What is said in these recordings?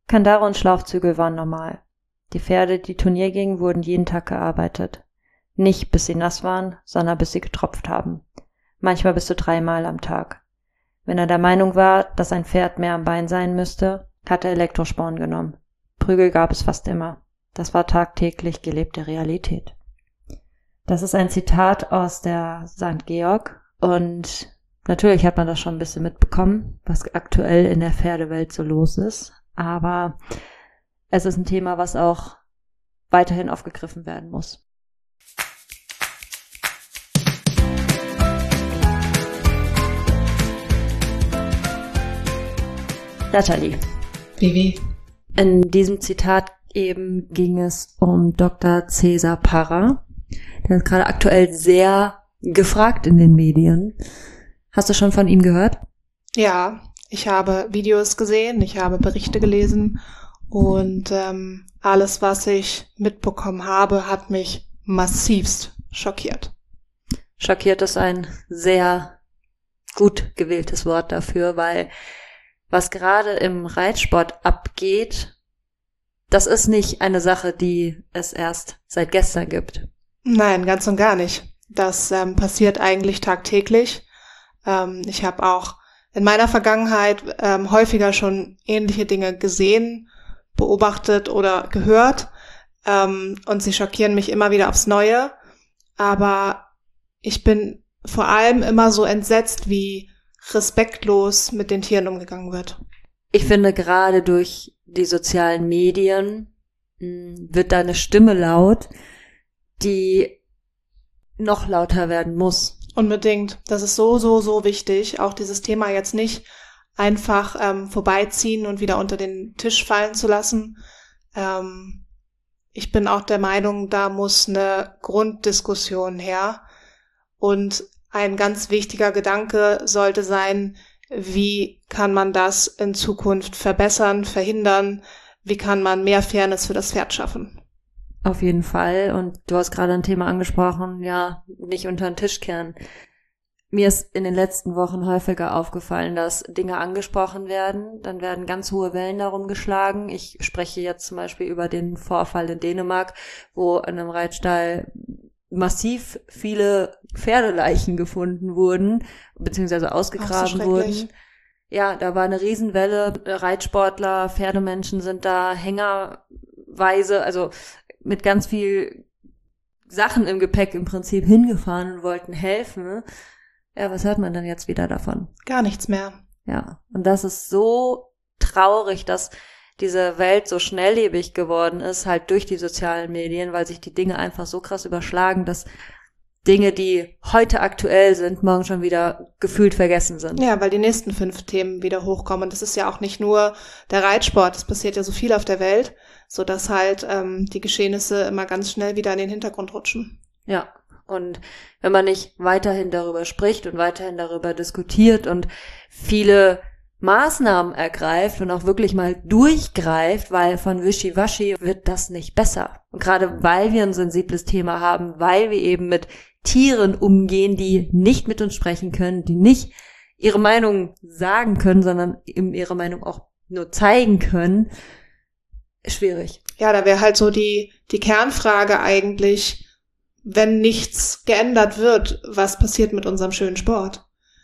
Kandare und Schlauchzügel waren normal. Die Pferde, die Turnier gingen, wurden jeden Tag gearbeitet. Nicht bis sie nass waren, sondern bis sie getropft haben. Manchmal bis zu 3 Mal am Tag. Wenn er der Meinung war, dass ein Pferd mehr am Bein sein müsste, hat er Elektrosporn genommen. Prügel gab es fast immer. Das war tagtäglich gelebte Realität. Das ist ein Zitat aus der St. Georg und natürlich hat man das schon ein bisschen mitbekommen, was aktuell in der Pferdewelt so los ist, aber es ist ein Thema, was auch weiterhin aufgegriffen werden muss. Natalie. Vivi. In diesem Zitat eben ging es um Dr. Cesar Parra. Der ist gerade aktuell sehr gefragt in den Medien. Hast du schon von ihm gehört? Ja, ich habe Videos gesehen, ich habe Berichte gelesen und alles, was ich mitbekommen habe, hat mich massivst schockiert. Schockiert ist ein sehr gut gewähltes Wort dafür, weil was gerade im Reitsport abgeht, das ist nicht eine Sache, die es erst seit gestern gibt. Nein, ganz und gar nicht. Das passiert eigentlich tagtäglich. Ich habe auch in meiner Vergangenheit häufiger schon ähnliche Dinge gesehen, beobachtet oder gehört. Und sie schockieren mich immer wieder aufs Neue. Aber ich bin vor allem immer so entsetzt, wie respektlos mit den Tieren umgegangen wird. Ich finde, gerade durch die sozialen Medien wird da eine Stimme laut, die noch lauter werden muss. Unbedingt. Das ist so, so, so wichtig. Auch dieses Thema jetzt nicht einfach vorbeiziehen und wieder unter den Tisch fallen zu lassen. Ich bin auch der Meinung, da muss eine Grunddiskussion her. Und ein ganz wichtiger Gedanke sollte sein, wie kann man das in Zukunft verbessern, verhindern? Wie kann man mehr Fairness für das Pferd schaffen? Auf jeden Fall. Und du hast gerade ein Thema angesprochen, ja, nicht unter den Tisch kehren. Mir ist in den letzten Wochen häufiger aufgefallen, dass Dinge angesprochen werden, dann werden ganz hohe Wellen darum geschlagen. Ich spreche jetzt zum Beispiel über den Vorfall in Dänemark, wo in einem Reitstall massiv viele Pferdeleichen gefunden wurden, beziehungsweise ausgegraben wurden. Ja, da war eine Riesenwelle, Reitsportler, Pferdemenschen sind da hängerweise, also mit ganz viel Sachen im Gepäck im Prinzip hingefahren und wollten helfen. Ja, was hört man dann jetzt wieder davon? Gar nichts mehr. Ja, und das ist so traurig, dass diese Welt so schnelllebig geworden ist, halt durch die sozialen Medien, weil sich die Dinge einfach so krass überschlagen, dass Dinge, die heute aktuell sind, morgen schon wieder gefühlt vergessen sind. Ja, weil die nächsten 5 Themen wieder hochkommen. Und das ist ja auch nicht nur der Reitsport, es passiert ja so viel auf der Welt, sodass halt die Geschehnisse immer ganz schnell wieder in den Hintergrund rutschen. Ja, und wenn man nicht weiterhin darüber spricht und weiterhin darüber diskutiert und viele Maßnahmen ergreift und auch wirklich mal durchgreift, weil von Wischiwaschi wird das nicht besser. Und gerade weil wir ein sensibles Thema haben, weil wir eben mit Tieren umgehen, die nicht mit uns sprechen können, die nicht ihre Meinung sagen können, sondern eben ihre Meinung auch nur zeigen können, schwierig. Ja, da wäre halt so die Kernfrage eigentlich, wenn nichts geändert wird, was passiert mit unserem schönen Sport?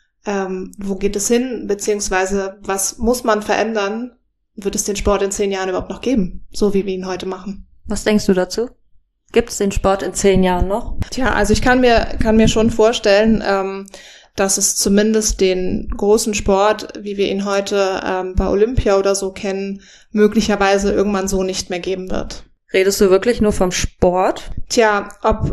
Wo geht es hin, beziehungsweise was muss man verändern? Wird es den Sport in 10 Jahren überhaupt noch geben, so wie wir ihn heute machen? Was denkst du dazu? Gibt es den Sport in 10 Jahren noch? Tja, also ich kann mir schon vorstellen, dass es zumindest den großen Sport, wie wir ihn heute bei Olympia oder so kennen, möglicherweise irgendwann so nicht mehr geben wird. Redest du wirklich nur vom Sport? Tja,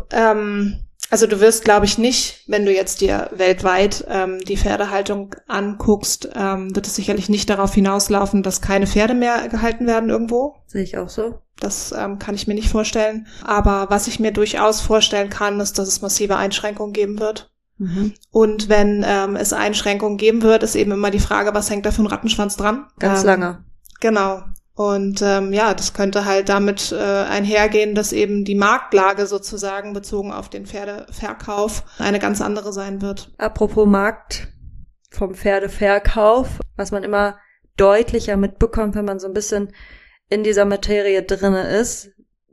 also du wirst, glaube ich, nicht, wenn du jetzt dir weltweit die Pferdehaltung anguckst, wird es sicherlich nicht darauf hinauslaufen, dass keine Pferde mehr gehalten werden irgendwo. Sehe ich auch so. Das kann ich mir nicht vorstellen. Aber was ich mir durchaus vorstellen kann, ist, dass es massive Einschränkungen geben wird. Mhm. Und wenn es Einschränkungen geben wird, ist eben immer die Frage, was hängt da für ein Rattenschwanz dran? Ganz lange. Genau. Und das könnte halt damit einhergehen, dass eben die Marktlage sozusagen bezogen auf den Pferdeverkauf eine ganz andere sein wird. Apropos Markt vom Pferdeverkauf, was man immer deutlicher mitbekommt, wenn man so ein bisschen in dieser Materie drinne ist,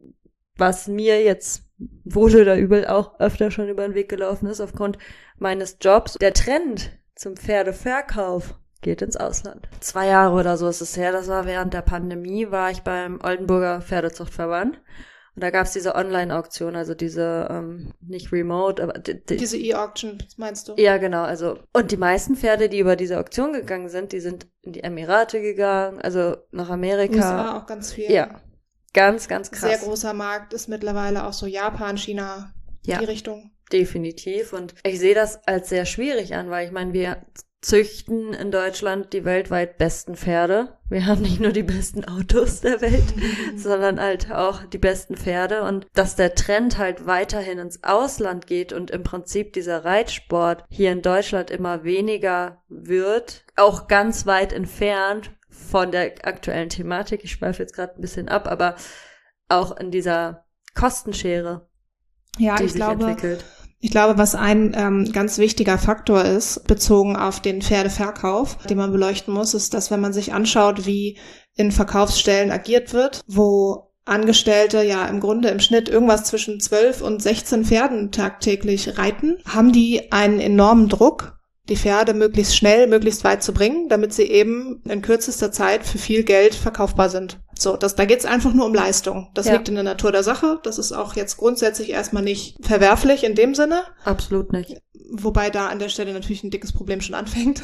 was mir jetzt wohl oder übel auch öfter schon über den Weg gelaufen ist aufgrund meines Jobs. Der Trend zum Pferdeverkauf geht ins Ausland. 2 Jahre oder so ist es her, das war während der Pandemie, war ich beim Oldenburger Pferdezuchtverband. Und da gab's diese Online-Auktion, also diese, nicht remote, aber diese E-Auction, meinst du? Ja, genau, also. Und die meisten Pferde, die über diese Auktion gegangen sind, die sind in die Emirate gegangen, also nach Amerika. USA auch ganz viel. Ja, ganz, ganz krass. Sehr großer Markt ist mittlerweile auch so Japan, China, die Richtung. Definitiv. Und ich sehe das als sehr schwierig an, weil ich meine, wir züchten in Deutschland die weltweit besten Pferde. Wir haben nicht nur die besten Autos der Welt, sondern halt auch die besten Pferde. Und dass der Trend halt weiterhin ins Ausland geht und im Prinzip dieser Reitsport hier in Deutschland immer weniger wird, auch ganz weit entfernt von der aktuellen Thematik. Ich schweife jetzt gerade ein bisschen ab, aber auch in dieser Kostenschere, die sich entwickelt. Ich glaube, was ein ganz wichtiger Faktor ist, bezogen auf den Pferdeverkauf, den man beleuchten muss, ist, dass wenn man sich anschaut, wie in Verkaufsstellen agiert wird, wo Angestellte ja im Grunde im Schnitt irgendwas zwischen 12 und 16 Pferden tagtäglich reiten, haben die einen enormen Druck, die Pferde möglichst schnell, möglichst weit zu bringen, damit sie eben in kürzester Zeit für viel Geld verkaufbar sind. So, da geht's einfach nur um Leistung. Das liegt in der Natur der Sache. Das ist auch jetzt grundsätzlich erstmal nicht verwerflich in dem Sinne. Absolut nicht. Wobei da an der Stelle natürlich ein dickes Problem schon anfängt.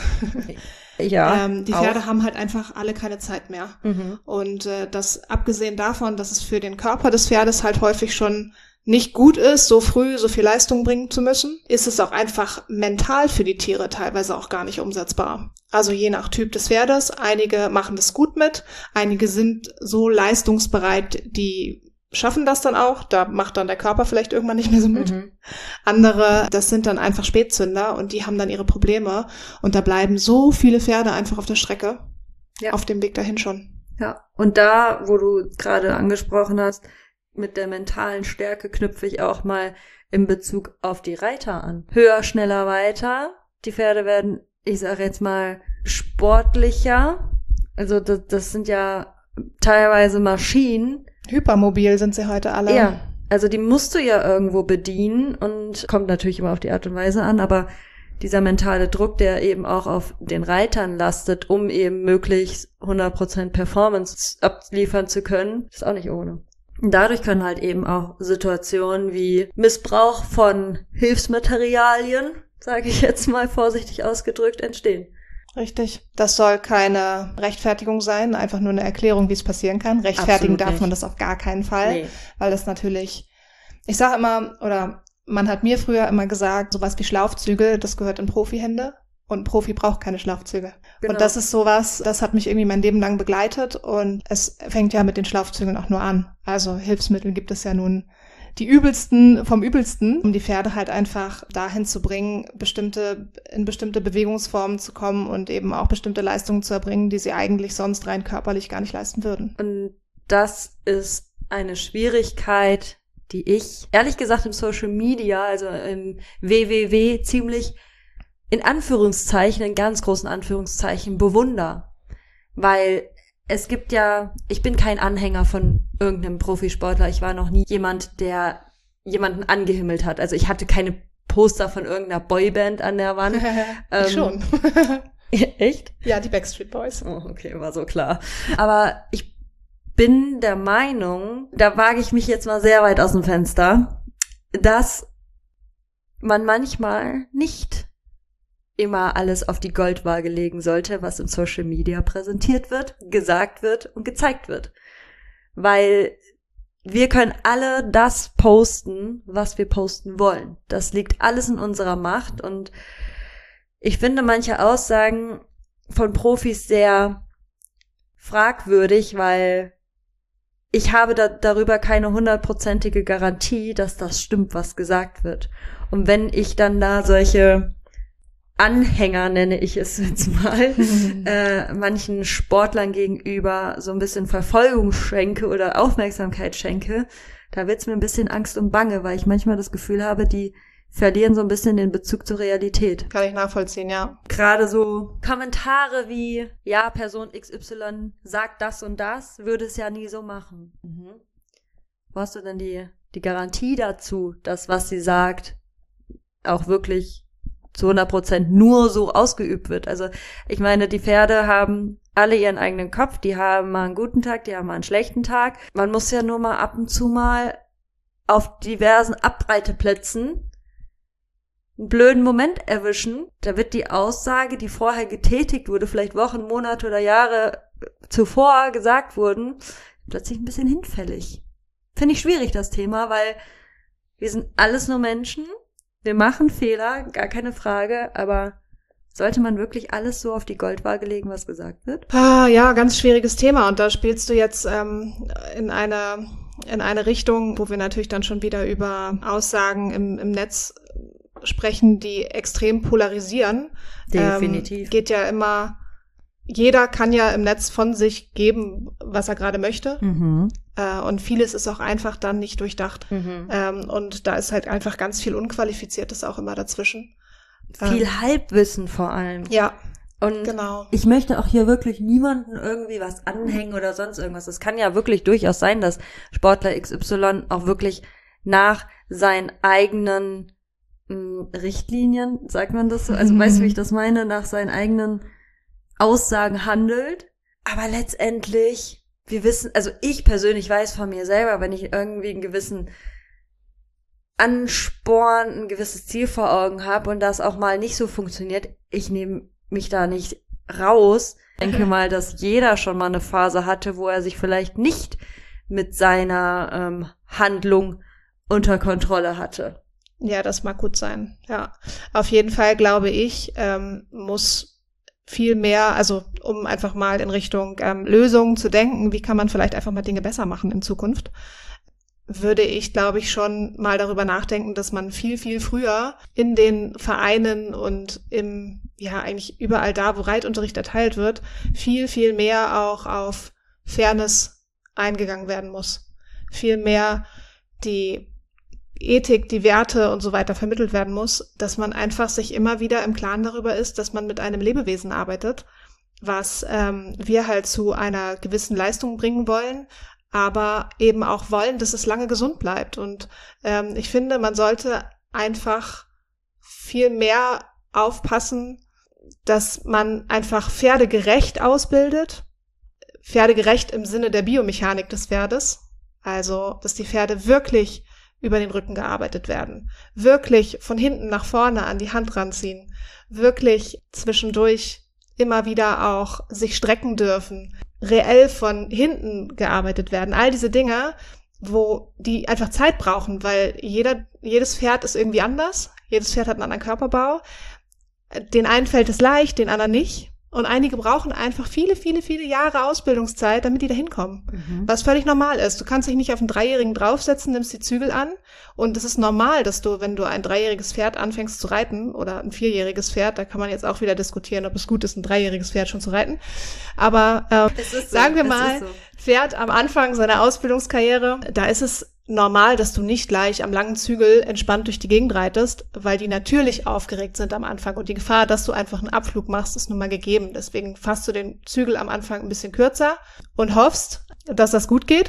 Ja. Die Pferde haben halt einfach alle keine Zeit mehr. Mhm. Und das abgesehen davon, dass es für den Körper des Pferdes halt häufig schon nicht gut ist, so früh so viel Leistung bringen zu müssen, ist es auch einfach mental für die Tiere teilweise auch gar nicht umsetzbar. Also je nach Typ des Pferdes, einige machen das gut mit, einige sind so leistungsbereit, die schaffen das dann auch, da macht dann der Körper vielleicht irgendwann nicht mehr so mit. Mhm. Andere, das sind dann einfach Spätzünder und die haben dann ihre Probleme und da bleiben so viele Pferde einfach auf der Strecke, auf dem Weg dahin schon. Ja, und da, wo du gerade angesprochen hast, mit der mentalen Stärke knüpfe ich auch mal in Bezug auf die Reiter an. Höher, schneller, weiter. Die Pferde werden, ich sage jetzt mal, sportlicher. Also das sind ja teilweise Maschinen. Hypermobil sind sie heute alle. Ja, also die musst du ja irgendwo bedienen und kommt natürlich immer auf die Art und Weise an, aber dieser mentale Druck, der eben auch auf den Reitern lastet, um eben möglichst 100% Performance abliefern zu können, ist auch nicht ohne. Dadurch können halt eben auch Situationen wie Missbrauch von Hilfsmaterialien, sage ich jetzt mal vorsichtig ausgedrückt, entstehen. Richtig. Das soll keine Rechtfertigung sein, einfach nur eine Erklärung, wie es passieren kann. Rechtfertigen darf man das auf gar keinen Fall, weil das natürlich, ich sage immer, oder man hat mir früher immer gesagt, sowas wie Schlaufzüge, das gehört in Profihände. Und ein Profi braucht keine Schlaufzüge. Genau. Und das ist sowas, das hat mich irgendwie mein Leben lang begleitet und es fängt ja mit den Schlaufzügen auch nur an. Also Hilfsmittel gibt es ja nun die übelsten vom Übelsten, um die Pferde halt einfach dahin zu bringen, in bestimmte Bewegungsformen zu kommen und eben auch bestimmte Leistungen zu erbringen, die sie eigentlich sonst rein körperlich gar nicht leisten würden. Und das ist eine Schwierigkeit, die ich ehrlich gesagt im Social Media, also im WWW ziemlich in Anführungszeichen, in ganz großen Anführungszeichen, bewunder. Weil es gibt ja, ich bin kein Anhänger von irgendeinem Profisportler. Ich war noch nie jemand, der jemanden angehimmelt hat. Also ich hatte keine Poster von irgendeiner Boyband an der Wand. Ich schon. Echt? Ja, die Backstreet Boys. Oh, okay, war so klar. Aber ich bin der Meinung, da wage ich mich jetzt mal sehr weit aus dem Fenster, dass man manchmal nicht immer alles auf die Goldwaage legen sollte, was im Social Media präsentiert wird, gesagt wird und gezeigt wird. Weil wir können alle das posten, was wir posten wollen. Das liegt alles in unserer Macht und ich finde manche Aussagen von Profis sehr fragwürdig, weil ich habe darüber keine 100%ige Garantie, dass das stimmt, was gesagt wird. Und wenn ich dann da solche Anhänger, nenne ich es jetzt mal, manchen Sportlern gegenüber so ein bisschen Verfolgung schenke oder Aufmerksamkeit schenke, da wird's mir ein bisschen Angst und Bange, weil ich manchmal das Gefühl habe, die verlieren so ein bisschen den Bezug zur Realität. Kann ich nachvollziehen, ja. Gerade so Kommentare wie, ja, Person XY sagt das und das, würde es ja nie so machen. Wo hast du denn die Garantie dazu, dass was sie sagt auch wirklich zu 100% nur so ausgeübt wird? Also ich meine, die Pferde haben alle ihren eigenen Kopf, die haben mal einen guten Tag, die haben mal einen schlechten Tag. Man muss ja nur mal ab und zu mal auf diversen Abreiteplätzen einen blöden Moment erwischen. Da wird die Aussage, die vorher getätigt wurde, vielleicht Wochen, Monate oder Jahre zuvor gesagt wurden, plötzlich ein bisschen hinfällig. Finde ich schwierig, das Thema, weil wir sind alles nur Menschen. Wir machen Fehler, gar keine Frage, aber sollte man wirklich alles so auf die Goldwaage legen, was gesagt wird? Ja, ganz schwieriges Thema. Und da spielst du jetzt in eine Richtung, wo wir natürlich dann schon wieder über Aussagen im Netz sprechen, die extrem polarisieren. Definitiv. Geht ja immer, jeder kann ja im Netz von sich geben, was er gerade möchte. Und vieles ist auch einfach dann nicht durchdacht. Und da ist halt einfach ganz viel Unqualifiziertes auch immer dazwischen. Viel Halbwissen vor allem. Ja, und genau. Ich möchte auch hier wirklich niemanden irgendwie was anhängen oder sonst irgendwas. Es kann ja wirklich durchaus sein, dass Sportler XY auch wirklich nach seinen eigenen Richtlinien, sagt man das so? Also weißt du, wie ich das meine? Nach seinen eigenen Aussagen handelt. Aber letztendlich, wir wissen, also ich persönlich weiß von mir selber, wenn ich irgendwie einen gewissen Ansporn, ein gewisses Ziel vor Augen habe und das auch mal nicht so funktioniert, ich nehme mich da nicht raus. Ich denke mal, dass jeder schon mal eine Phase hatte, wo er sich vielleicht nicht mit seiner Handlung unter Kontrolle hatte. Ja, das mag gut sein. Ja, auf jeden Fall glaube ich, muss viel mehr, also um einfach mal in Richtung Lösungen zu denken, wie kann man vielleicht einfach mal Dinge besser machen in Zukunft, würde ich, glaube ich, schon mal darüber nachdenken, dass man viel, viel früher in den Vereinen und eigentlich überall da, wo Reitunterricht erteilt wird, viel, viel mehr auch auf Fairness eingegangen werden muss. Viel mehr die Ethik, die Werte und so weiter vermittelt werden muss, dass man einfach sich immer wieder im Klaren darüber ist, dass man mit einem Lebewesen arbeitet, was wir halt zu einer gewissen Leistung bringen wollen, aber eben auch wollen, dass es lange gesund bleibt. Und ich finde, man sollte einfach viel mehr aufpassen, dass man einfach pferdegerecht ausbildet. Pferdegerecht im Sinne der Biomechanik des Pferdes. Also, dass die Pferde wirklich über den Rücken gearbeitet werden. Wirklich von hinten nach vorne an die Hand ranziehen. Wirklich zwischendurch immer wieder auch sich strecken dürfen. Reell von hinten gearbeitet werden. All diese Dinge, wo die einfach Zeit brauchen, weil jedes Pferd ist irgendwie anders. Jedes Pferd hat einen anderen Körperbau. Den einen fällt es leicht, den anderen nicht. Und einige brauchen einfach viele, viele, viele Jahre Ausbildungszeit, damit die da hinkommen. Was völlig normal ist. Du kannst dich nicht auf einen 3-Jährigen draufsetzen, nimmst die Zügel an. Und es ist normal, dass du, wenn du ein 3-jähriges Pferd anfängst zu reiten, oder ein 4-jähriges Pferd, da kann man jetzt auch wieder diskutieren, ob es gut ist, ein 3-jähriges Pferd schon zu reiten. Aber sagen wir mal, Pferd am Anfang seiner Ausbildungskarriere, da ist es normal, dass du nicht gleich am langen Zügel entspannt durch die Gegend reitest, weil die natürlich aufgeregt sind am Anfang. Und die Gefahr, dass du einfach einen Abflug machst, ist nun mal gegeben. Deswegen fasst du den Zügel am Anfang ein bisschen kürzer und hoffst, dass das gut geht.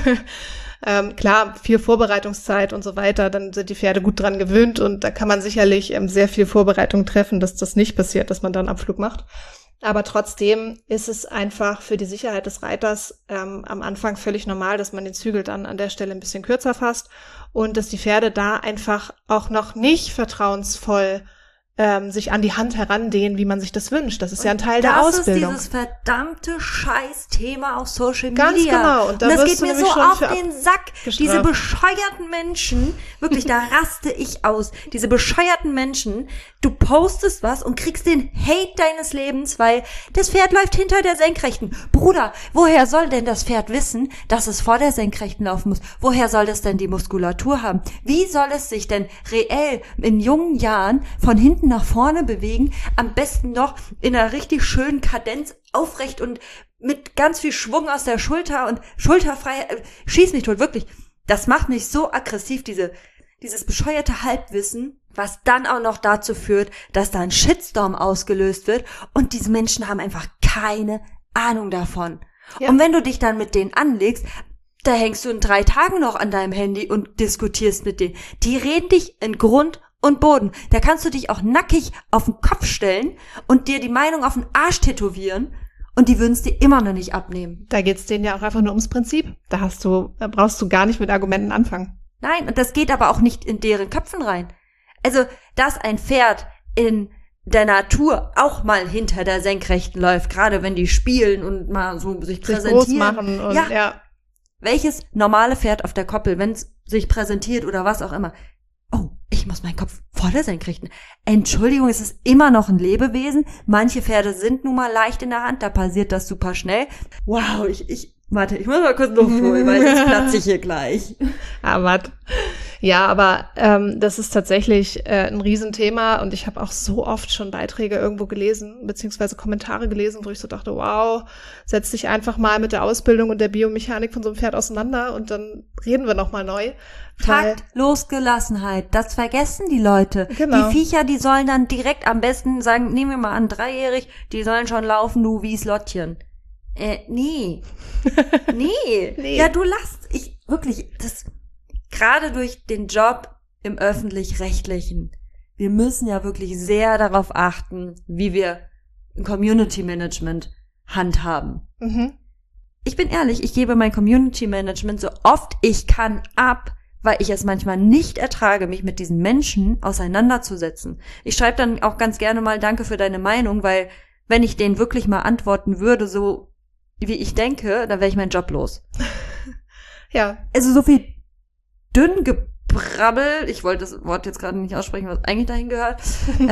Klar, viel Vorbereitungszeit und so weiter, dann sind die Pferde gut dran gewöhnt und da kann man sicherlich sehr viel Vorbereitung treffen, dass das nicht passiert, dass man dann einen Abflug macht. Aber trotzdem ist es einfach für die Sicherheit des Reiters am Anfang völlig normal, dass man den Zügel dann an der Stelle ein bisschen kürzer fasst und dass die Pferde da einfach auch noch nicht vertrauensvoll sich an die Hand herandehnen, wie man sich das wünscht. Das ist ja ein Teil der Ausbildung. Das ist dieses verdammte Scheiß-Thema auf Social Media. Ganz genau. Und das geht mir so auf den Sack. Diese bescheuerten Menschen, wirklich, da raste ich aus. Diese bescheuerten Menschen, du postest was und kriegst den Hate deines Lebens, weil das Pferd läuft hinter der Senkrechten. Bruder, woher soll denn das Pferd wissen, dass es vor der Senkrechten laufen muss? Woher soll das denn die Muskulatur haben? Wie soll es sich denn reell in jungen Jahren von hinten nach vorne bewegen, am besten noch in einer richtig schönen Kadenz, aufrecht und mit ganz viel Schwung aus der Schulter und schulterfrei, schieß mich tot, wirklich. Das macht mich so aggressiv, dieses bescheuerte Halbwissen, Was dann auch noch dazu führt, dass da ein Shitstorm ausgelöst wird und diese Menschen haben einfach keine Ahnung davon. Ja. Und wenn du dich dann mit denen anlegst, da hängst du in 3 Tagen noch an deinem Handy und diskutierst mit denen. Die reden dich in Grund und Boden. Da kannst du dich auch nackig auf den Kopf stellen und dir die Meinung auf den Arsch tätowieren und die würden es dir immer noch nicht abnehmen. Da geht's denen ja auch einfach nur ums Prinzip. Da brauchst du gar nicht mit Argumenten anfangen. Nein, und das geht aber auch nicht in deren Köpfen rein. Also, dass ein Pferd in der Natur auch mal hinter der Senkrechten läuft, gerade wenn die spielen und mal so sich präsentieren. Groß machen und ja. Welches normale Pferd auf der Koppel, wenn es sich präsentiert oder was auch immer, oh, ich muss meinen Kopf vor der Senkrechten. Entschuldigung, es ist immer noch ein Lebewesen. Manche Pferde sind nun mal leicht in der Hand, da passiert das super schnell. Wow, warte, ich muss mal kurz Luft holen, weil sonst platze ich hier gleich. Aber das ist tatsächlich ein Riesenthema und ich habe auch so oft schon Beiträge irgendwo gelesen, beziehungsweise Kommentare gelesen, wo ich so dachte, wow, setz dich einfach mal mit der Ausbildung und der Biomechanik von so einem Pferd auseinander und dann reden wir nochmal neu. Taktlos Gelassenheit, das vergessen die Leute. Genau. Die Viecher, die sollen dann direkt am besten sagen, nehmen wir mal an, 3-jährig, die sollen schon laufen, du wie Slottchen. Nee. Nee. Ja, du gerade durch den Job im Öffentlich-Rechtlichen, wir müssen ja wirklich sehr darauf achten, wie wir ein Community Management handhaben. Mhm. Ich bin ehrlich, ich gebe mein Community Management so oft ich kann ab, weil ich es manchmal nicht ertrage, mich mit diesen Menschen auseinanderzusetzen. Ich schreibe dann auch ganz gerne mal Danke für deine Meinung, weil wenn ich denen wirklich mal antworten würde, so wie ich denke, dann wäre ich meinen Job los. Ja. Also so viel dünn gebrabbel, ich wollte das Wort jetzt gerade nicht aussprechen, was eigentlich dahin gehört,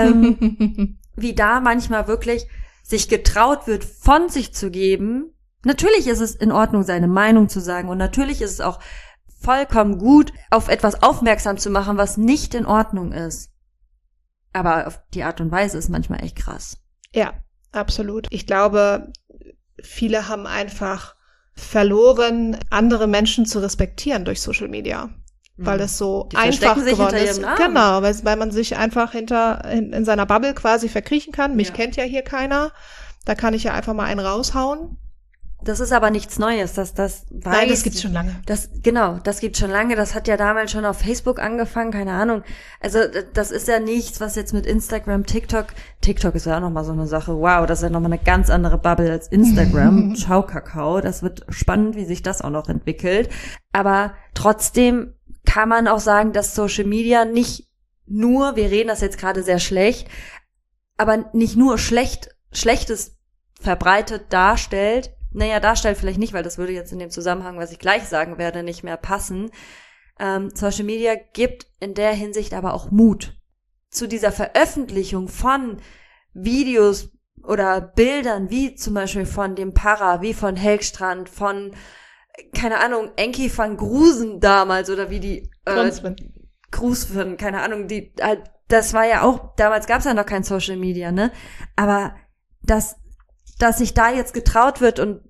wie da manchmal wirklich sich getraut wird, von sich zu geben. Natürlich ist es in Ordnung, seine Meinung zu sagen und natürlich ist es auch vollkommen gut, auf etwas aufmerksam zu machen, was nicht in Ordnung ist. Aber auf die Art und Weise ist manchmal echt krass. Ja, absolut. Ich glaube, viele haben einfach verloren, andere Menschen zu respektieren durch Social Media. Weil es so einfach geworden ist. Genau, weil man sich einfach in seiner Bubble quasi verkriechen kann. Mich kennt ja hier keiner. Da kann ich ja einfach mal einen raushauen. Das ist aber nichts Neues, Nein, das gibt's schon lange. Das gibt's schon lange. Das hat ja damals schon auf Facebook angefangen, keine Ahnung. Also, das ist ja nichts, was jetzt mit Instagram, TikTok ist ja auch nochmal so eine Sache. Wow, das ist ja nochmal eine ganz andere Bubble als Instagram. Ciao, Kakao. Das wird spannend, wie sich das auch noch entwickelt. Aber trotzdem kann man auch sagen, dass Social Media nicht nur, wir reden das jetzt gerade sehr schlecht, aber nicht nur Schlechtes verbreitet darstellt, darstellt vielleicht nicht, weil das würde jetzt in dem Zusammenhang, was ich gleich sagen werde, nicht mehr passen. Social Media gibt in der Hinsicht aber auch Mut zu dieser Veröffentlichung von Videos oder Bildern, wie zum Beispiel von dem Para, wie von Helgstrand, von, keine Ahnung, Enki van Grusen damals oder wie die Grusven, keine Ahnung, das war ja auch, damals gab es ja noch kein Social Media, ne? Aber dass sich da jetzt getraut wird und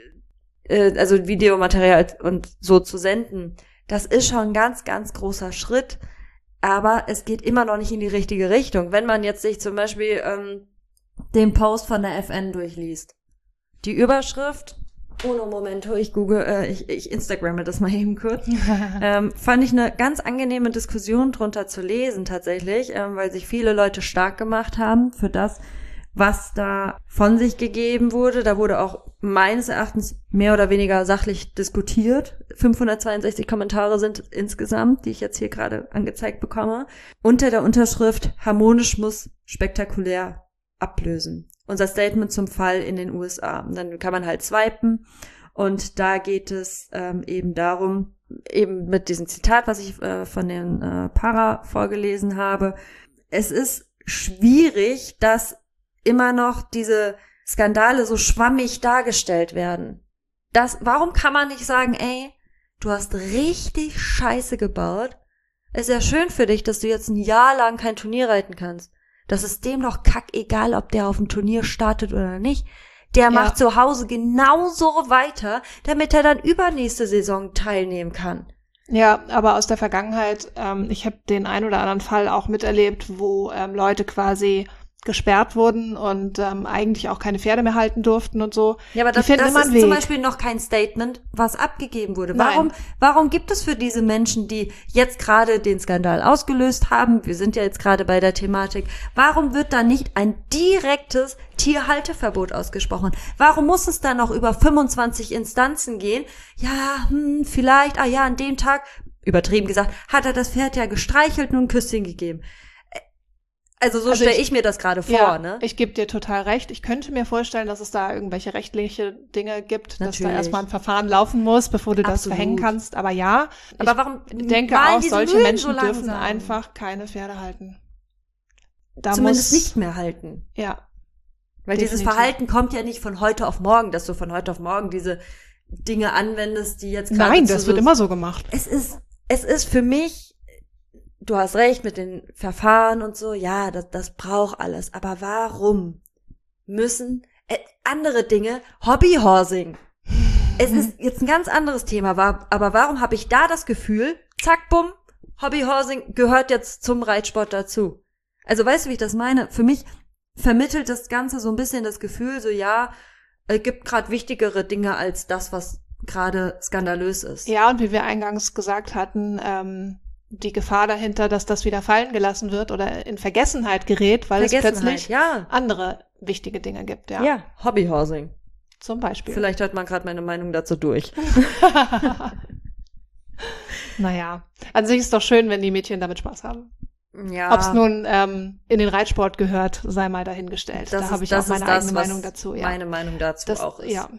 also Videomaterial und so zu senden, das ist schon ein ganz, ganz großer Schritt, aber es geht immer noch nicht in die richtige Richtung. Wenn man jetzt sich zum Beispiel den Post von der FN durchliest, die Überschrift, ohne Momento, ich Instagramme das mal eben kurz, fand ich eine ganz angenehme Diskussion drunter zu lesen tatsächlich, weil sich viele Leute stark gemacht haben für das, was da von sich gegeben wurde. Da wurde auch meines Erachtens mehr oder weniger sachlich diskutiert. 562 Kommentare sind insgesamt, die ich jetzt hier gerade angezeigt bekomme. Unter der Unterschrift harmonisch muss spektakulär ablösen. Unser Statement zum Fall in den USA. Und dann kann man halt swipen und da geht es eben darum, eben mit diesem Zitat, was ich von den Para vorgelesen habe. Es ist schwierig, dass immer noch diese Skandale so schwammig dargestellt werden. Warum kann man nicht sagen, ey, du hast richtig Scheiße gebaut. Ist ja schön für dich, dass du jetzt ein Jahr lang kein Turnier reiten kannst. Das ist dem doch kackegal, ob der auf dem Turnier startet oder nicht. Der macht zu Hause genauso weiter, damit er dann übernächste Saison teilnehmen kann. Ja, aber aus der Vergangenheit, ich habe den ein oder anderen Fall auch miterlebt, wo Leute quasi gesperrt wurden und eigentlich auch keine Pferde mehr halten durften und so. Ja, aber das ist zum Beispiel noch kein Statement, was abgegeben wurde. Warum gibt es für diese Menschen, die jetzt gerade den Skandal ausgelöst haben, wir sind ja jetzt gerade bei der Thematik, warum wird da nicht ein direktes Tierhalteverbot ausgesprochen? Warum muss es da noch über 25 Instanzen gehen? Ja, vielleicht, an dem Tag, übertrieben gesagt, hat er das Pferd ja gestreichelt und ein Küsschen gegeben. Also stelle ich mir das gerade vor, ja, ne? Ich gebe dir total recht. Ich könnte mir vorstellen, dass es da irgendwelche rechtliche Dinge gibt, Natürlich. Dass da erstmal ein Verfahren laufen muss, bevor du das verhängen kannst. Aber ja, aber warum denke auch, solche Menschen so dürfen einfach keine Pferde halten. Zumindest nicht mehr halten. Ja. Weil definitiv. Dieses Verhalten kommt ja nicht von heute auf morgen, dass du von heute auf morgen diese Dinge anwendest, die jetzt gerade Nein, das wird immer so gemacht. Es ist für mich, du hast recht mit den Verfahren und so, ja, das braucht alles. Aber warum müssen andere Dinge, Hobbyhorsing? Es ist jetzt ein ganz anderes Thema, aber warum habe ich da das Gefühl, zack, bumm, Hobbyhorsing gehört jetzt zum Reitsport dazu? Also weißt du, wie ich das meine? Für mich vermittelt das Ganze so ein bisschen das Gefühl, so gibt gerade wichtigere Dinge als das, was gerade skandalös ist. Ja, und wie wir eingangs gesagt hatten, die Gefahr dahinter, dass das wieder fallen gelassen wird oder in Vergessenheit gerät, weil es plötzlich andere wichtige Dinge gibt. Ja, Hobbyhorsing. Zum Beispiel. Vielleicht hört man gerade meine Meinung dazu durch. Naja, an sich ist doch schön, wenn die Mädchen damit Spaß haben. Ja. Ob es nun in den Reitsport gehört, sei mal dahingestellt. Da habe ich auch meine eigene Meinung dazu. Ja. Meine Meinung dazu auch ist. Ja.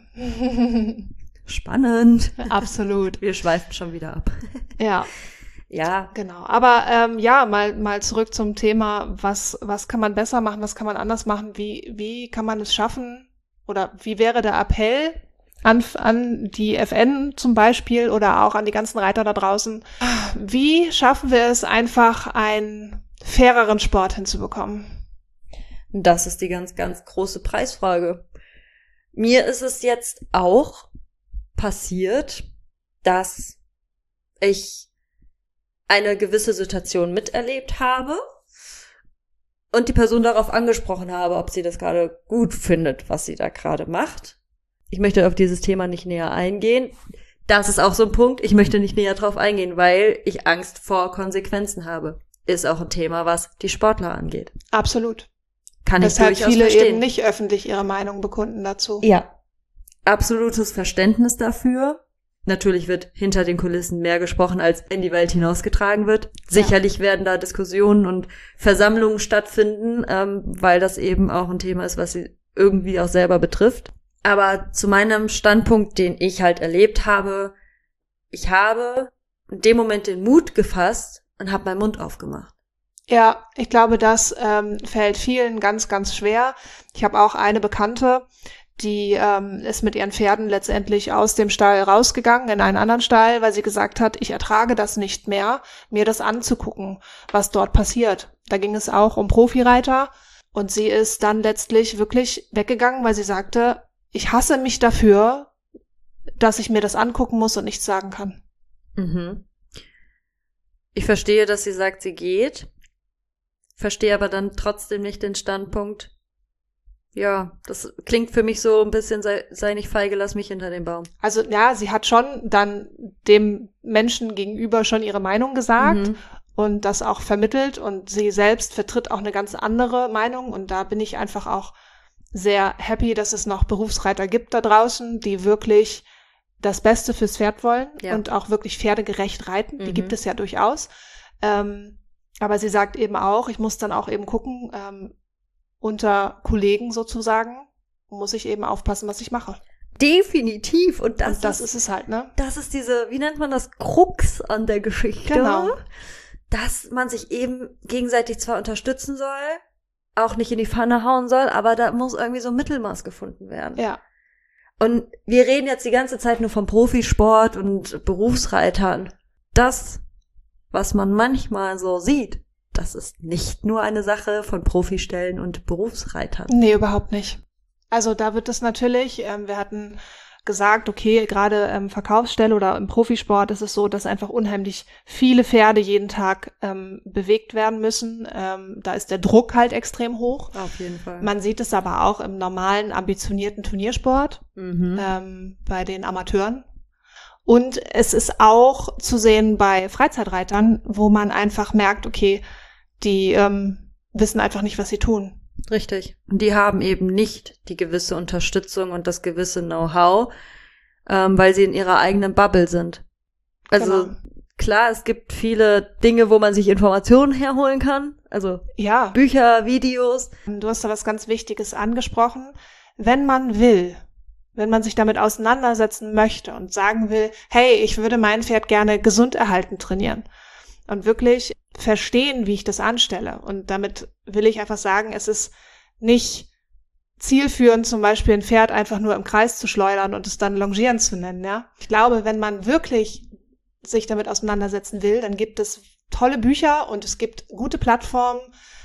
Spannend. Absolut. Wir schweifen schon wieder ab. Ja. Ja. Genau. Aber mal zurück zum Thema, was kann man besser machen, was kann man anders machen, wie kann man es schaffen oder wie wäre der Appell an die FN zum Beispiel oder auch an die ganzen Reiter da draußen? Wie schaffen wir es einfach, einen faireren Sport hinzubekommen? Das ist die ganz, ganz große Preisfrage. Mir ist es jetzt auch passiert, dass ich eine gewisse Situation miterlebt habe und die Person darauf angesprochen habe, ob sie das gerade gut findet, was sie da gerade macht. Ich möchte auf dieses Thema nicht näher eingehen. Das ist auch so ein Punkt, ich möchte nicht näher drauf eingehen, weil ich Angst vor Konsequenzen habe. Ist auch ein Thema, was die Sportler angeht. Absolut. Kann ich durchaus verstehen. Weshalb viele eben nicht öffentlich ihre Meinung bekunden dazu. Ja, absolutes Verständnis dafür. Natürlich wird hinter den Kulissen mehr gesprochen, als in die Welt hinausgetragen wird. Sicherlich werden da Diskussionen und Versammlungen stattfinden, weil das eben auch ein Thema ist, was sie irgendwie auch selber betrifft. Aber zu meinem Standpunkt, den ich halt erlebt habe, ich habe in dem Moment den Mut gefasst und habe meinen Mund aufgemacht. Ja, ich glaube, das fällt vielen ganz, ganz schwer. Ich habe auch eine Bekannte, die ist mit ihren Pferden letztendlich aus dem Stall rausgegangen in einen anderen Stall, weil sie gesagt hat, ich ertrage das nicht mehr, mir das anzugucken, was dort passiert. Da ging es auch um Profireiter und sie ist dann letztlich wirklich weggegangen, weil sie sagte, ich hasse mich dafür, dass ich mir das angucken muss und nichts sagen kann. Mhm. Ich verstehe, dass sie sagt, sie geht, verstehe aber dann trotzdem nicht den Standpunkt, ja, das klingt für mich so ein bisschen, sei nicht feige, lass mich hinter dem Baum. Also ja, sie hat schon dann dem Menschen gegenüber schon ihre Meinung gesagt und das auch vermittelt und sie selbst vertritt auch eine ganz andere Meinung und da bin ich einfach auch sehr happy, dass es noch Berufsreiter gibt da draußen, die wirklich das Beste fürs Pferd wollen und auch wirklich pferdegerecht reiten. Die gibt es ja durchaus. Aber sie sagt eben auch, ich muss dann auch eben gucken, unter Kollegen sozusagen, muss ich eben aufpassen, was ich mache. Definitiv. Und das ist es halt, ne? Das ist diese, wie nennt man das, Krux an der Geschichte. Genau. Dass man sich eben gegenseitig zwar unterstützen soll, auch nicht in die Pfanne hauen soll, aber da muss irgendwie so ein Mittelmaß gefunden werden. Ja. Und wir reden jetzt die ganze Zeit nur vom Profisport und Berufsreitern. Das, was man manchmal so sieht, das ist nicht nur eine Sache von Profistellen und Berufsreitern. Nee, überhaupt nicht. Also da wird es natürlich, wir hatten gesagt, okay, gerade im Verkaufsstelle oder im Profisport ist es so, dass einfach unheimlich viele Pferde jeden Tag bewegt werden müssen. Da ist der Druck halt extrem hoch. Auf jeden Fall. Man sieht es aber auch im normalen, ambitionierten Turniersport bei den Amateuren. Und es ist auch zu sehen bei Freizeitreitern, wo man einfach merkt, okay, die wissen einfach nicht, was sie tun. Richtig. Und die haben eben nicht die gewisse Unterstützung und das gewisse Know-how, weil sie in ihrer eigenen Bubble sind. Also klar, es gibt viele Dinge, wo man sich Informationen herholen kann. Also Bücher, Videos. Du hast da was ganz Wichtiges angesprochen. Wenn man will, wenn man sich damit auseinandersetzen möchte und sagen will, hey, ich würde mein Pferd gerne gesund erhalten trainieren und wirklich verstehen, wie ich das anstelle. Und damit will ich einfach sagen, es ist nicht zielführend, zum Beispiel ein Pferd einfach nur im Kreis zu schleudern und es dann Longieren zu nennen. Ja? Ich glaube, wenn man wirklich sich damit auseinandersetzen will, dann gibt es tolle Bücher und es gibt gute Plattformen,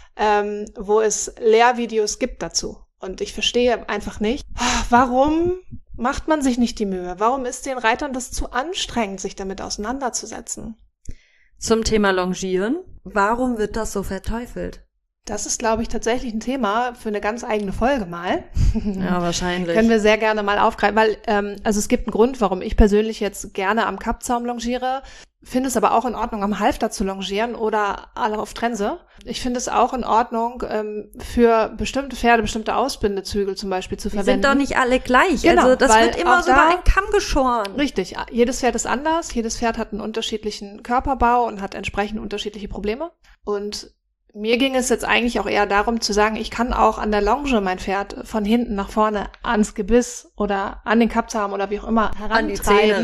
wo es Lehrvideos gibt dazu. Und ich verstehe einfach nicht, warum macht man sich nicht die Mühe? Warum ist den Reitern das zu anstrengend, sich damit auseinanderzusetzen? Zum Thema Longieren. Warum wird das so verteufelt? Das ist, glaube ich, tatsächlich ein Thema für eine ganz eigene Folge mal. Ja, wahrscheinlich. Können wir sehr gerne mal aufgreifen, weil also es gibt einen Grund, warum ich persönlich jetzt gerne am Kappzaum longiere. Finde es aber auch in Ordnung, am Halfter zu longieren oder auf Trense. Ich finde es auch in Ordnung, für bestimmte Pferde bestimmte Ausbindezügel zum Beispiel zu verwenden. Die sind doch nicht alle gleich. Genau, also das wird immer so über einen Kamm geschoren. Richtig. Jedes Pferd ist anders. Jedes Pferd hat einen unterschiedlichen Körperbau und hat entsprechend unterschiedliche Probleme. Und mir ging es jetzt eigentlich auch eher darum zu sagen, ich kann auch an der Longe mein Pferd von hinten nach vorne ans Gebiss oder an den Kappzaum oder wie auch immer an die Zähne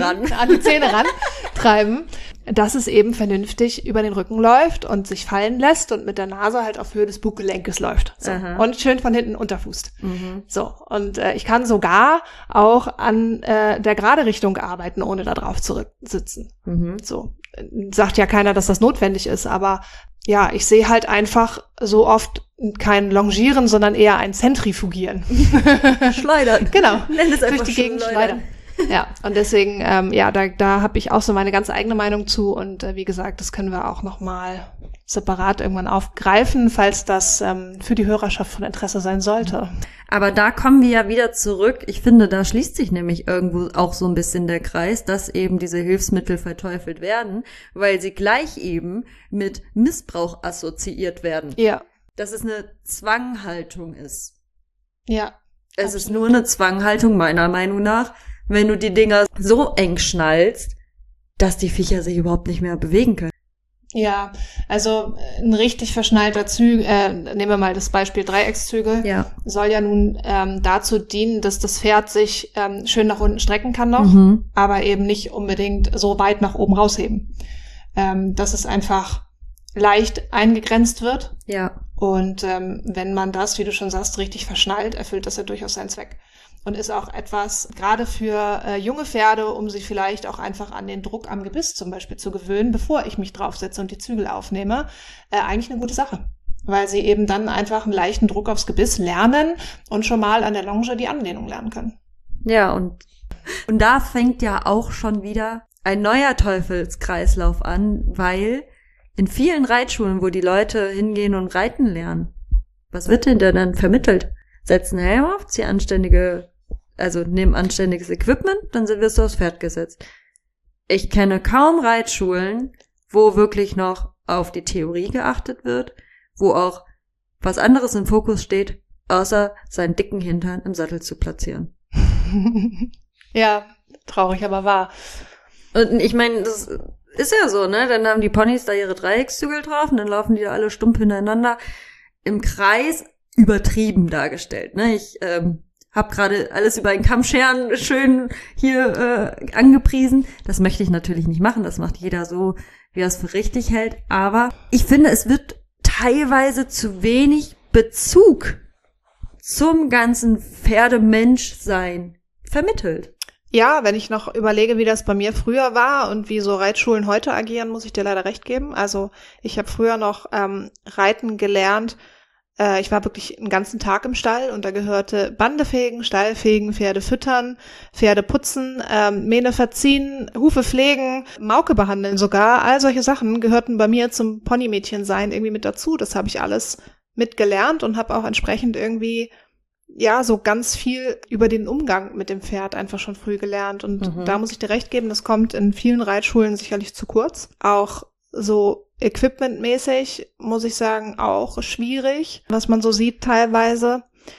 rantreiben, dass es eben vernünftig über den Rücken läuft und sich fallen lässt und mit der Nase halt auf Höhe des Buggelenkes läuft. So. Und schön von hinten unterfußt. So. Und ich kann sogar auch an der gerade Richtung arbeiten, ohne da drauf zu sitzen. So. Sagt ja keiner, dass das notwendig ist, aber ja, ich sehe halt einfach so oft kein Longieren, sondern eher ein Zentrifugieren. Schleudern. Genau. Nenn es einfach durch die Gegend schleudern. Ja, und deswegen, da habe ich auch so meine ganz eigene Meinung zu und wie gesagt, das können wir auch nochmal separat irgendwann aufgreifen, falls das für die Hörerschaft von Interesse sein sollte. Aber da kommen wir ja wieder zurück. Ich finde, da schließt sich nämlich irgendwo auch so ein bisschen der Kreis, dass eben diese Hilfsmittel verteufelt werden, weil sie gleich eben mit Missbrauch assoziiert werden. Ja. Dass es eine Zwanghaltung ist. Ja. Es ist nur eine Zwanghaltung, meiner Meinung nach, wenn du die Dinger so eng schnallst, dass die Viecher sich überhaupt nicht mehr bewegen können. Ja, also ein richtig verschnallter Zügel, nehmen wir mal das Beispiel Dreieckszügel, soll ja nun dazu dienen, dass das Pferd sich schön nach unten strecken kann noch, aber eben nicht unbedingt so weit nach oben rausheben. Dass es einfach leicht eingegrenzt wird. Ja. Und wenn man das, wie du schon sagst, richtig verschnallt, erfüllt das ja durchaus seinen Zweck. Und ist auch etwas, gerade für junge Pferde, um sich vielleicht auch einfach an den Druck am Gebiss zum Beispiel zu gewöhnen, bevor ich mich draufsetze und die Zügel aufnehme, eigentlich eine gute Sache. Weil sie eben dann einfach einen leichten Druck aufs Gebiss lernen und schon mal an der Longe die Anlehnung lernen können. Ja, und da fängt ja auch schon wieder ein neuer Teufelskreislauf an, weil in vielen Reitschulen, wo die Leute hingehen und reiten lernen, was wird denn da dann vermittelt? Setz einen Helm auf, nimm anständiges Equipment, dann wirst du aufs Pferd gesetzt. Ich kenne kaum Reitschulen, wo wirklich noch auf die Theorie geachtet wird, wo auch was anderes im Fokus steht, außer seinen dicken Hintern im Sattel zu platzieren. Ja, traurig, aber wahr. Und ich meine, das ist ja so, ne? Dann haben die Ponys da ihre Dreieckszügel drauf und dann laufen die da alle stumpf hintereinander im Kreis, übertrieben dargestellt, ne? Ich hab gerade alles über einen Kamm scheren schön hier angepriesen. Das möchte ich natürlich nicht machen. Das macht jeder so, wie er es für richtig hält. Aber ich finde, es wird teilweise zu wenig Bezug zum ganzen Pferdemenschsein vermittelt. Ja, wenn ich noch überlege, wie das bei mir früher war und wie so Reitschulen heute agieren, muss ich dir leider recht geben. Also ich habe früher noch Reiten gelernt Ich war wirklich einen ganzen Tag im Stall und da gehörte Bande fegen, Stall fegen, Pferde füttern, Pferde putzen, Mähne verziehen, Hufe pflegen, Mauke behandeln sogar. All solche Sachen gehörten bei mir zum Ponymädchensein irgendwie mit dazu. Das habe ich alles mitgelernt und habe auch entsprechend irgendwie ja so ganz viel über den Umgang mit dem Pferd einfach schon früh gelernt. Und da muss ich dir recht geben, das kommt in vielen Reitschulen sicherlich zu kurz. Auch so equipmentmäßig, muss ich sagen, auch schwierig, was man so sieht teilweise.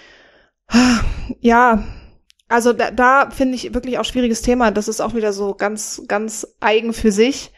Ja, also da finde ich wirklich auch schwieriges Thema. Das ist auch wieder so ganz, ganz eigen für sich.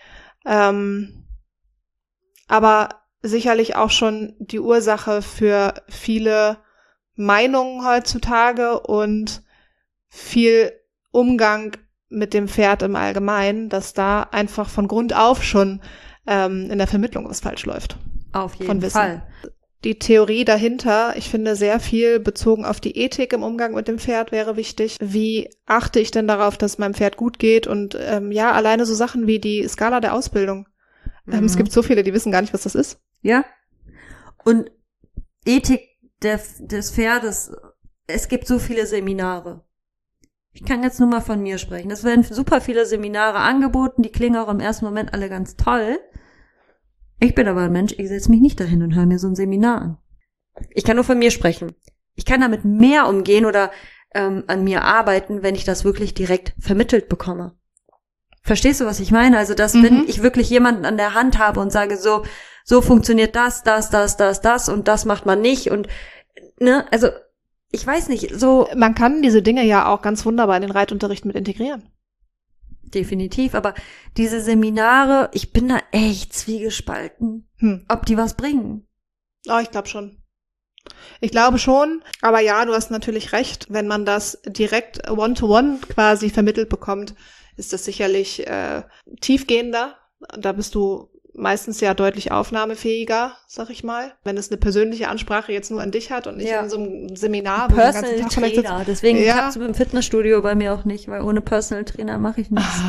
Aber sicherlich auch schon die Ursache für viele Meinungen heutzutage und viel Umgang mit dem Pferd im Allgemeinen, dass da einfach von Grund auf schon in der Vermittlung was falsch läuft. Auf jeden Fall. Die Theorie dahinter, ich finde sehr viel bezogen auf die Ethik im Umgang mit dem Pferd wäre wichtig. Wie achte ich denn darauf, dass meinem Pferd gut geht? Und ja, alleine so Sachen wie die Skala der Ausbildung. Es gibt so viele, die wissen gar nicht, was das ist. Ja. Und Ethik des Pferdes, es gibt so viele Seminare. Ich kann jetzt nur mal von mir sprechen. Es werden super viele Seminare angeboten, die klingen auch im ersten Moment alle ganz toll. Ich bin aber ein Mensch, ich setze mich nicht dahin und höre mir so ein Seminar an. Ich kann nur von mir sprechen. Ich kann damit mehr umgehen oder an mir arbeiten, wenn ich das wirklich direkt vermittelt bekomme. Verstehst du, was ich meine? Also, dass wenn ich wirklich jemanden an der Hand habe und sage, so funktioniert das und das macht man nicht und, ne, also, ich weiß nicht, so. Man kann diese Dinge ja auch ganz wunderbar in den Reitunterricht mit integrieren. Definitiv, aber diese Seminare, ich bin da echt zwiegespalten, ob die was bringen. Oh, ich glaube schon. Ich glaube schon, aber ja, du hast natürlich recht, wenn man das direkt one-to-one quasi vermittelt bekommt, ist das sicherlich tiefgehender. Da bist du meistens ja deutlich aufnahmefähiger, sag ich mal. Wenn es eine persönliche Ansprache jetzt nur an dich hat und nicht in so einem Seminar. Personal Trainer, deswegen klappt es im Fitnessstudio bei mir auch nicht, weil ohne Personal Trainer mache ich nichts.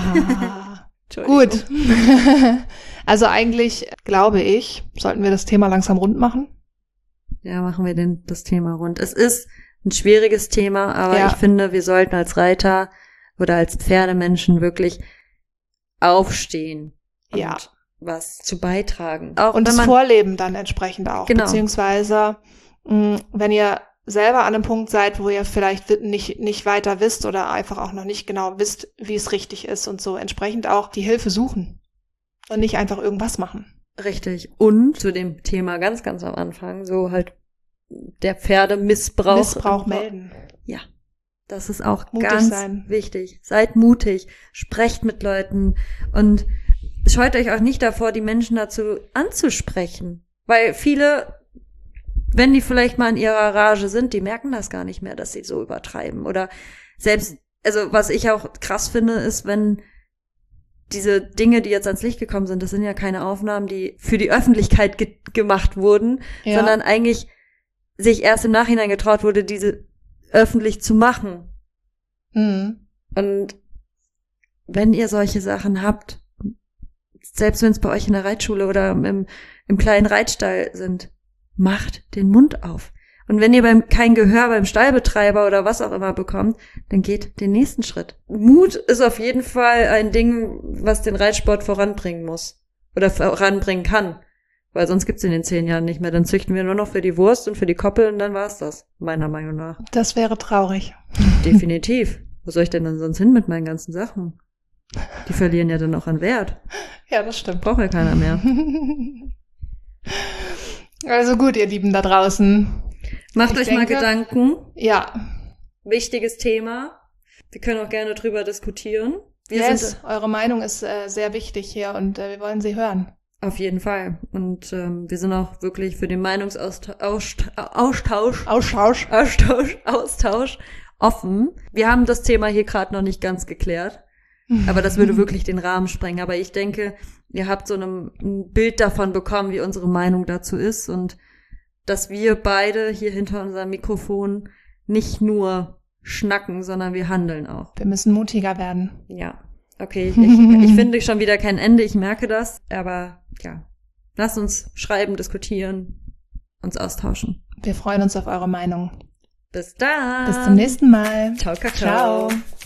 Gut. Also eigentlich, glaube ich, sollten wir das Thema langsam rund machen. Ja, machen wir das Thema rund. Es ist ein schwieriges Thema, aber ich finde, wir sollten als Reiter oder als Pferdemenschen wirklich aufstehen und was zu beitragen. Auch und das Vorleben dann entsprechend auch. Genau. Beziehungsweise, wenn ihr selber an einem Punkt seid, wo ihr vielleicht nicht weiter wisst oder einfach auch noch nicht genau wisst, wie es richtig ist und so entsprechend auch die Hilfe suchen und nicht einfach irgendwas machen. Richtig. Und zu dem Thema ganz, ganz am Anfang, so halt der Pferdemissbrauch. Missbrauch melden. Ja. Das ist auch mutig ganz sein. Wichtig. Seid mutig, sprecht mit Leuten und scheut euch auch nicht davor, die Menschen dazu anzusprechen. Weil viele, wenn die vielleicht mal in ihrer Rage sind, die merken das gar nicht mehr, dass sie so übertreiben. Oder selbst, also was ich auch krass finde, ist, wenn diese Dinge, die jetzt ans Licht gekommen sind, das sind ja keine Aufnahmen, die für die Öffentlichkeit gemacht wurden, sondern eigentlich sich erst im Nachhinein getraut wurde, diese öffentlich zu machen. Und wenn ihr solche Sachen habt, selbst wenn es bei euch in der Reitschule oder im kleinen Reitstall sind, macht den Mund auf. Und wenn ihr kein Gehör beim Stallbetreiber oder was auch immer bekommt, dann geht den nächsten Schritt. Mut ist auf jeden Fall ein Ding, was den Reitsport voranbringen muss. Oder voranbringen kann. Weil sonst gibt's in den 10 Jahren nicht mehr. Dann züchten wir nur noch für die Wurst und für die Koppel und dann war's das, meiner Meinung nach. Das wäre traurig. Definitiv. Wo soll ich denn dann sonst hin mit meinen ganzen Sachen? Die verlieren ja dann auch an Wert. Ja, das stimmt. Braucht ja keiner mehr. Also gut, ihr Lieben da draußen. Macht euch mal Gedanken. Ja. Wichtiges Thema. Wir können auch gerne drüber diskutieren. Eure Meinung ist sehr wichtig hier und wir wollen sie hören. Auf jeden Fall. Und wir sind auch wirklich für den Meinungsaustausch offen. Wir haben das Thema hier gerade noch nicht ganz geklärt. Aber das würde wirklich den Rahmen sprengen. Aber ich denke, ihr habt so ein Bild davon bekommen, wie unsere Meinung dazu ist und dass wir beide hier hinter unserem Mikrofon nicht nur schnacken, sondern wir handeln auch. Wir müssen mutiger werden. Ja, okay. Ich finde schon wieder kein Ende, ich merke das. Aber ja, lasst uns schreiben, diskutieren, uns austauschen. Wir freuen uns auf eure Meinung. Bis dann. Bis zum nächsten Mal. Ciao, Kakao. Ciao.